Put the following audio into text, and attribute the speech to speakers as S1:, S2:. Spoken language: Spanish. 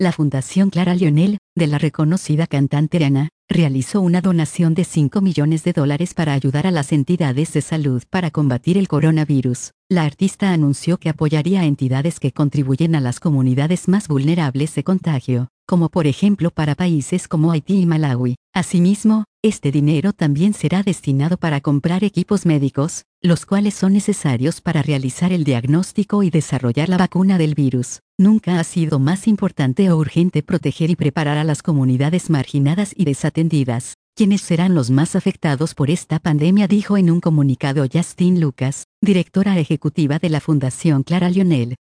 S1: La Fundación Clara Lionel, de la reconocida cantante Ana, realizó una donación de $5 millones para ayudar a las entidades de salud para combatir el coronavirus. La artista anunció que apoyaría a entidades que contribuyen a las comunidades más vulnerables de contagio, como por ejemplo para países como Haití y Malawi. Asimismo, este dinero también será destinado para comprar equipos médicos, los cuales son necesarios para realizar el diagnóstico y desarrollar la vacuna del virus. Nunca ha sido más importante o urgente proteger y preparar a las comunidades marginadas y desatendidas, quienes serán los más afectados por esta pandemia, dijo en un comunicado Justine Lucas, directora ejecutiva de la Fundación Clara Lionel.